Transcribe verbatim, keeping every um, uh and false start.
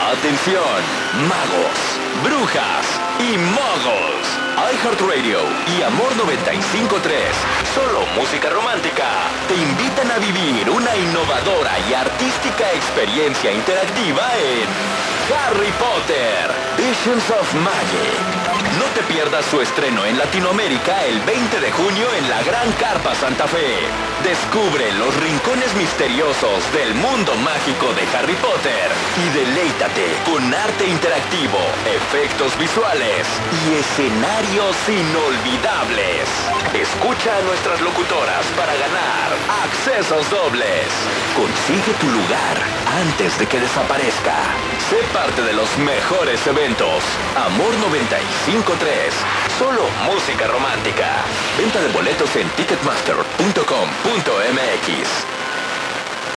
Atención, magos, brujas y moguls. iHeartRadio y Amor noventa y cinco punto tres, solo música romántica, te invitan a vivir una innovadora y artística experiencia interactiva en Harry Potter, Visions of Magic. No te pierdas su estreno en Latinoamérica el veinte de junio en la Gran Carpa Santa Fe. Descubre los rincones misteriosos del mundo mágico de Harry Potter y deleítate con arte interactivo, efectos visuales y escenarios inolvidables. Escucha a nuestras locutoras para ganar accesos dobles. Consigue tu lugar antes de que desaparezca. Sé parte de los mejores eventos. Amor noventa y cinco punto tres. Solo música romántica. Venta de boletos en ticketmaster punto com punto m x.